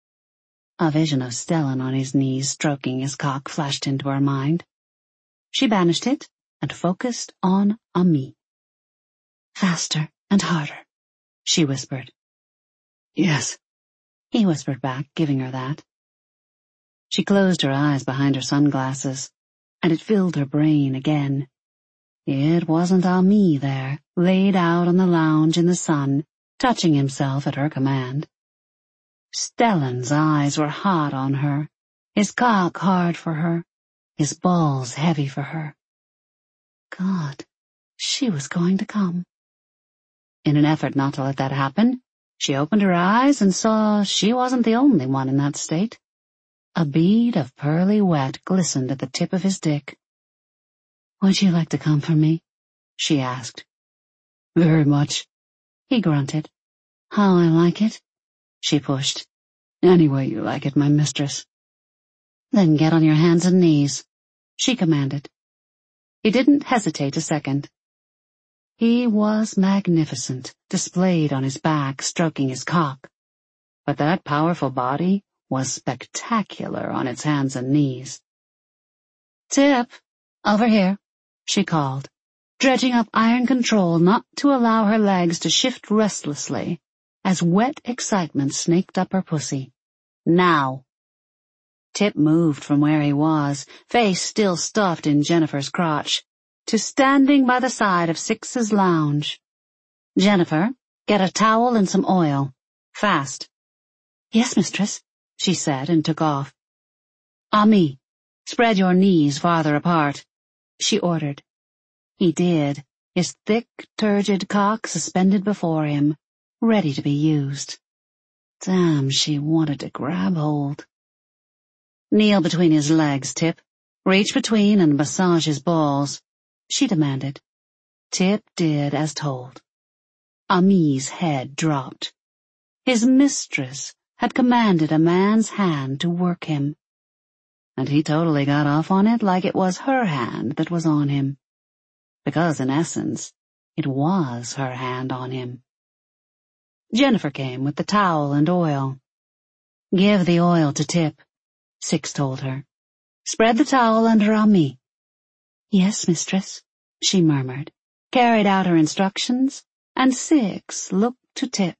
A vision of Stellan on his knees stroking his cock flashed into her mind. She banished it and focused on Ami. "Faster and harder," she whispered. "Yes," he whispered back, giving her that. She closed her eyes behind her sunglasses, and it filled her brain again. It wasn't Ami there, laid out on the lounge in the sun, touching himself at her command. Stellan's eyes were hot on her, his cock hard for her, his balls heavy for her. God, she was going to come. In an effort not to let that happen, she opened her eyes and saw she wasn't the only one in that state. A bead of pearly wet glistened at the tip of his dick. "Would you like to come for me?" she asked. "Very much," he grunted. "How I like it?" she pushed. "Any way you like it, my mistress." "Then get on your hands and knees," she commanded. He didn't hesitate a second. He was magnificent, displayed on his back, stroking his cock. But that powerful body was spectacular on its hands and knees. "Tip, over here," she called, dredging up iron control not to allow her legs to shift restlessly as wet excitement snaked up her pussy. "Now." Tip moved from where he was, face still stuffed in Jennifer's crotch, to standing by the side of Six's lounge. "Jennifer, get a towel and some oil. Fast." "Yes, mistress," she said and took off. "Ami, spread your knees farther apart," she ordered. He did, his thick, turgid cock suspended before him, ready to be used. Damn, she wanted to grab hold. "Kneel between his legs, Tip. Reach between and massage his balls," she demanded. Tip did as told. Ami's head dropped. His mistress had commanded a man's hand to work him, and he totally got off on it like it was her hand that was on him. Because, in essence, it was her hand on him. Jennifer came with the towel and oil. "Give the oil to Tip," Six told her. "Spread the towel under Ami." "Yes, mistress," she murmured, carried out her instructions, and Six looked to Tip.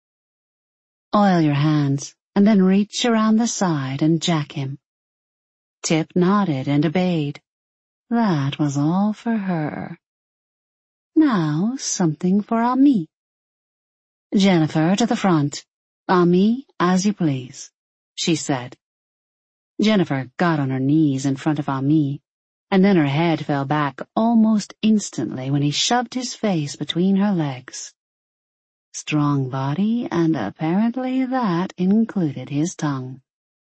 "Oil your hands, and then reach around the side and jack him." Tip nodded and obeyed. That was all for her. Now something for Ami. "Jennifer, to the front. Ami, as you please," she said. Jennifer got on her knees in front of Ami, and then her head fell back almost instantly when he shoved his face between her legs. Strong body, and apparently that included his tongue.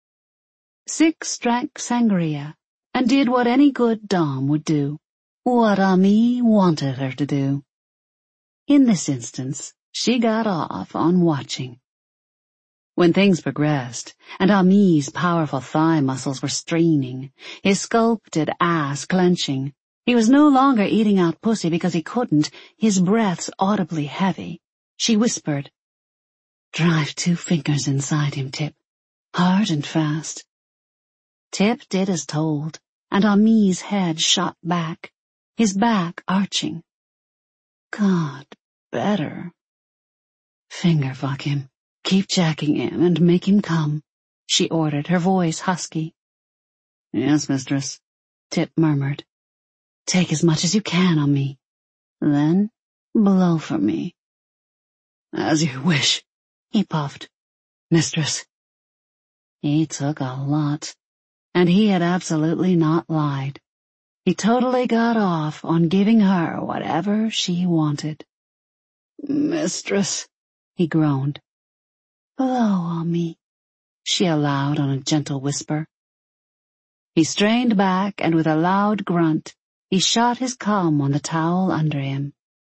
Six drank sangria, and did what any good dom would do, what Ami wanted her to do. In this instance, she got off on watching. When things progressed, and Ami's powerful thigh muscles were straining, his sculpted ass clenching, he was no longer eating out pussy because he couldn't, his breaths audibly heavy, she whispered, "Drive two fingers inside him, Tip, hard and fast." Tip did as told, and Ami's head shot back, his back arching. God, better. "Finger fuck him. Keep jacking him and make him come," she ordered, her voice husky. "Yes, mistress," Tip murmured. "Take as much as you can on me. Then blow for me." "As you wish," he puffed. "Mistress." He took a lot. And he had absolutely not lied. He totally got off on giving her whatever she wanted. "Mistress," he groaned. "Blow on me," she allowed on a gentle whisper. He strained back, and with a loud grunt, he shot his cum on the towel under him.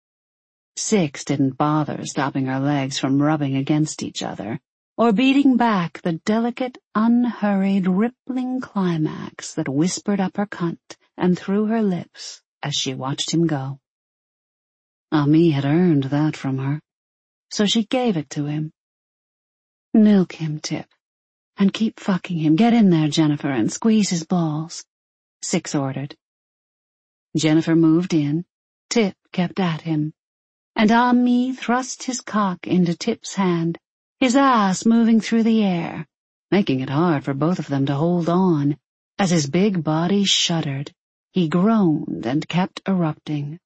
Six didn't bother stopping her legs from rubbing against each other, or beating back the delicate, unhurried, rippling climax that whispered up her cunt and through her lips as she watched him go. Ami had earned that from her, so she gave it to him. "Milk him, Tip, and keep fucking him. Get in there, Jennifer, and squeeze his balls," Six ordered. Jennifer moved in, Tip kept at him, and Ami thrust his cock into Tip's hand, his ass moving through the air, making it hard for both of them to hold on. As his big body shuddered, he groaned and kept erupting.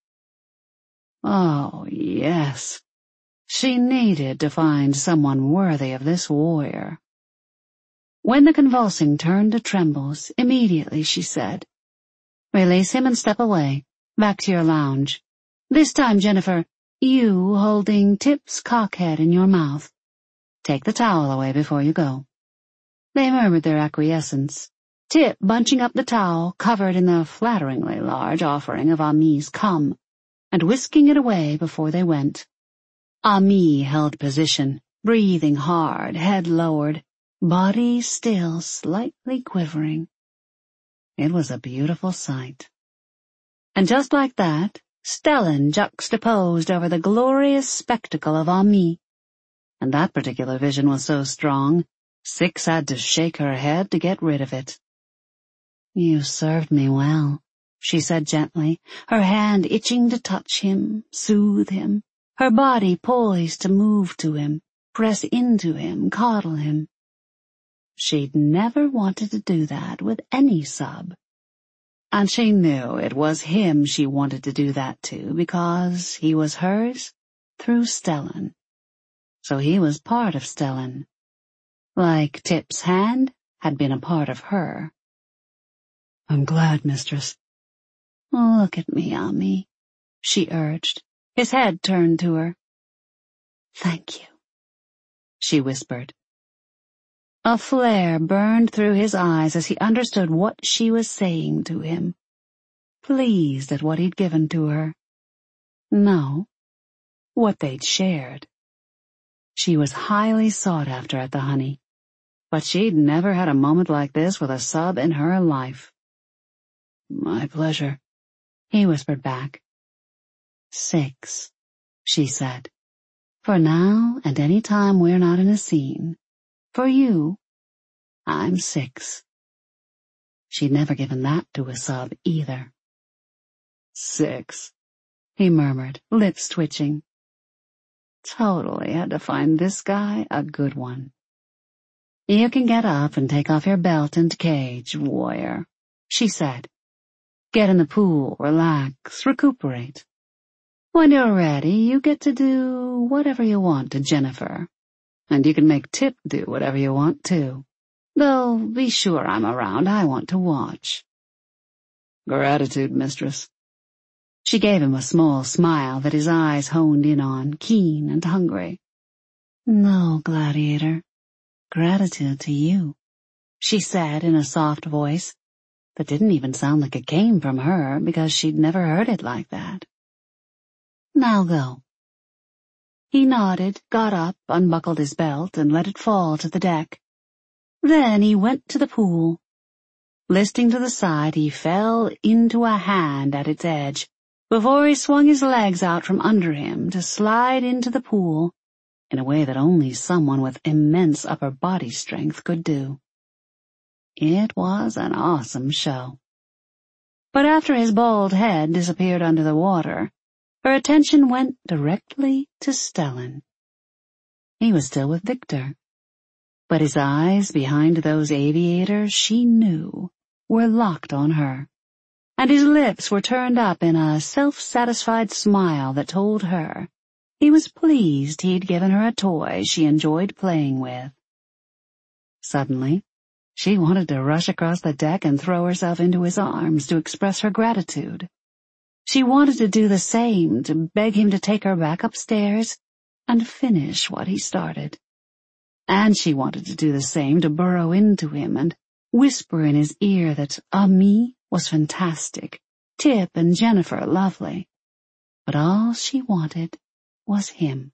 Oh, yes. She needed to find someone worthy of this warrior. When the convulsing turned to trembles, immediately she said, "Release him and step away, back to your lounge. This time, Jennifer, you holding Tip's cockhead in your mouth. Take the towel away before you go." They murmured their acquiescence, Tip bunching up the towel covered in the flatteringly large offering of Ami's cum, and whisking it away before they went. Ami held position, breathing hard, head lowered, body still slightly quivering. It was a beautiful sight. And just like that, Stellan juxtaposed over the glorious spectacle of Ami. And that particular vision was so strong, Six had to shake her head to get rid of it. "You served me well," she said gently, her hand itching to touch him, soothe him, her body poised to move to him, press into him, coddle him. She'd never wanted to do that with any sub. And she knew it was him she wanted to do that to because he was hers through Stellan. So he was part of Stellan, like Tip's hand had been a part of her. "I'm glad, mistress." "Look at me, Ami," she urged, his head turned to her. "Thank you," she whispered. A flare burned through his eyes as he understood what she was saying to him. Pleased at what he'd given to her. No, what they'd shared. She was highly sought after at the Honey, but she'd never had a moment like this with a sub in her life. "My pleasure," he whispered back. "Six," she said. "For now and any time we're not in a scene. For you, I'm Six." She'd never given that to a sub either. "Six," he murmured, lips twitching. Totally had to find this guy a good one. "You can get up and take off your belt and cage, warrior," she said. "Get in the pool, relax, recuperate. When you're ready, you get to do whatever you want to Jennifer. And you can make Tip do whatever you want too. Though be sure I'm around, I want to watch." "Gratitude, mistress." She gave him a small smile that his eyes honed in on, keen and hungry. "No, gladiator. Gratitude to you," she said in a soft voice that didn't even sound like it came from her because she'd never heard it like that. "Now go." He nodded, got up, unbuckled his belt, and let it fall to the deck. Then he went to the pool. Listing to the side, he fell into a hand at its edge before he swung his legs out from under him to slide into the pool in a way that only someone with immense upper body strength could do. It was an awesome show. But after his bald head disappeared under the water, her attention went directly to Stellan. He was still with Victor, but his eyes behind those aviators she knew were locked on her, and his lips were turned up in a self-satisfied smile that told her he was pleased he'd given her a toy she enjoyed playing with. Suddenly, She wanted to rush across the deck and throw herself into his arms to express her gratitude. She wanted to do the same, to beg him to take her back upstairs and finish what he started. And she wanted to do the same, to burrow into him and whisper in his ear that Ami was fantastic, Tip and Jennifer lovely. But all she wanted was him.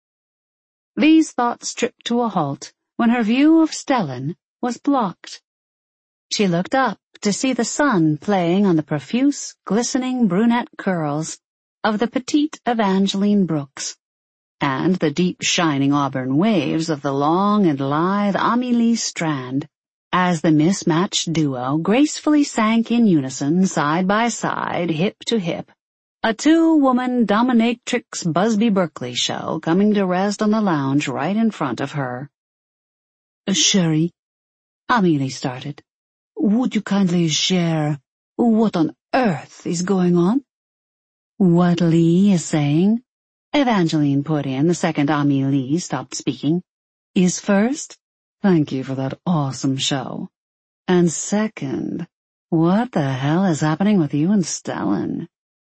These thoughts tripped to a halt when her view of Stellan was blocked. She looked up to see the sun playing on the profuse, glistening brunette curls of the petite Evangeline Brooks, and the deep shining auburn waves of the long and lithe Amélie Strand, as the mismatched duo gracefully sank in unison, side by side, hip to hip, a two-woman dominatrix Busby Berkeley show coming to rest on the lounge right in front of her. "Sherry," Amélie started, "would you kindly share what on earth is going on?" "What Lee is saying," Evangeline put in the second Amélie stopped speaking, "is first, thank you for that awesome show. And second, what the hell is happening with you and Stellan?"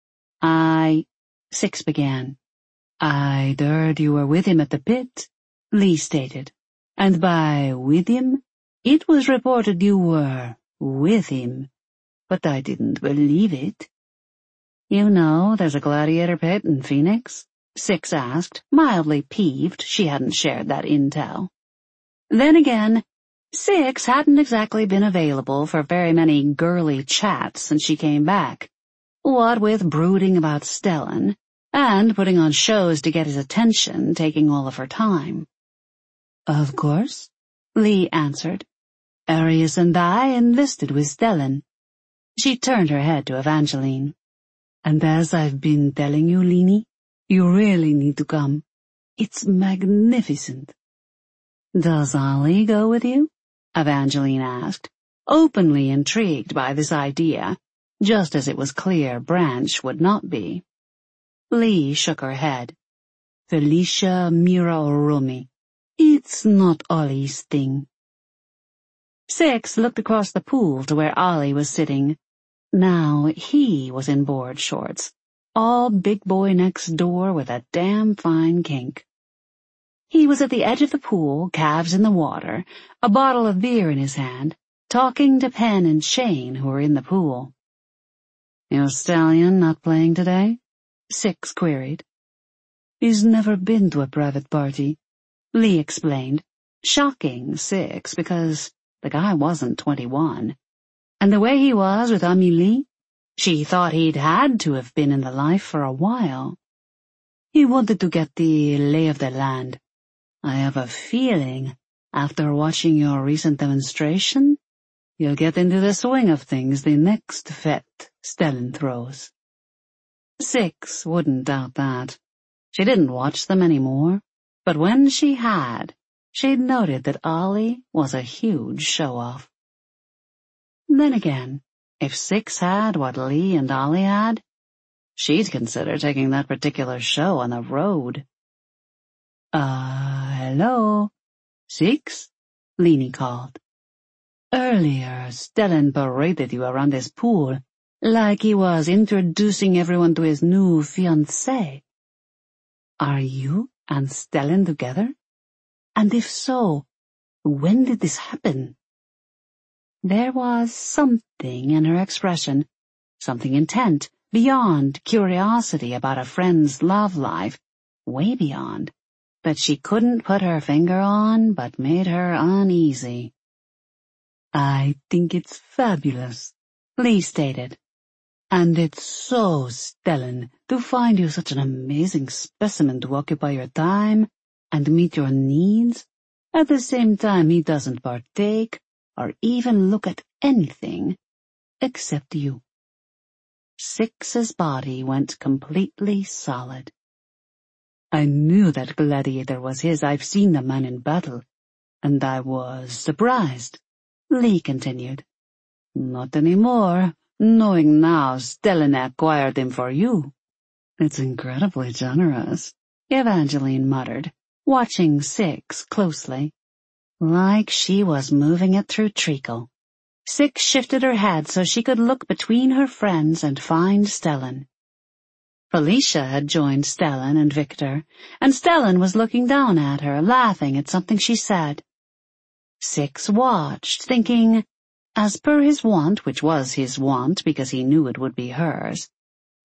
I, Six began. "I'd heard you were with him at the pit," Lee stated. "And by with him, it was reported you were with him. But I didn't believe it." "You know there's a gladiator pit in Phoenix?" Six asked, mildly peeved she hadn't shared that intel. Then again, Six hadn't exactly been available for very many girly chats since she came back, what with brooding about Stellan and putting on shows to get his attention taking all of her time. "Of course," Lee answered. "Arius and I enlisted with Stellan." She turned her head to Evangeline. "And as I've been telling you, Leanie, you really need to come. It's magnificent." "Does Ollie go with you?" Evangeline asked, openly intrigued by this idea, just as it was clear Branch would not be. Lee shook her head. "Felicia, Mira, or Romy. It's not Ollie's thing." Six looked across the pool to where Ollie was sitting. Now he was in board shorts, all big boy next door with a damn fine kink. He was at the edge of the pool, calves in the water, a bottle of beer in his hand, talking to Penn and Shane, who were in the pool. "Your stallion not playing today?" Six queried. "He's never been to a private party," Lee explained, shocking Six because the guy wasn't twenty-one. And the way he was with Amélie, she thought he'd had to have been in the life for a while. "He wanted to get the lay of the land. I have a feeling, after watching your recent demonstration, you'll get into the swing of things the next fete Stellan throws." Six wouldn't doubt that. She didn't watch them anymore, but when she had, she'd noted that Ollie was a huge show-off. Then again, if Six had what Lee and Ollie had, she'd consider taking that particular show on the road. Uh, hello? Six? Leanie called. "Earlier, Stellan paraded you around this pool like he was introducing everyone to his new fiancée. Are you and Stellan together? And if so, when did this happen?" There was something in her expression, something intent, beyond curiosity about a friend's love life, way beyond, that she couldn't put her finger on but made her uneasy. "I think it's fabulous," Lee stated. "And it's so Stellan to find you such an amazing specimen to occupy your time and meet your needs. At the same time, he doesn't partake or even look at anything except you." Six's body went completely solid. "I knew that gladiator was his. I've seen the man in battle, and I was surprised," Lee continued. "Not anymore, knowing now Stellan acquired him for you." "It's incredibly generous," Evangeline muttered, watching Six closely. like she was moving it through treacle. Six shifted her head so she could look between her friends and find Stellan. Felicia had joined Stellan and Victor, and Stellan was looking down at her, laughing at something she said. Six watched, thinking, as per his wont, which was his wont because he knew it would be hers,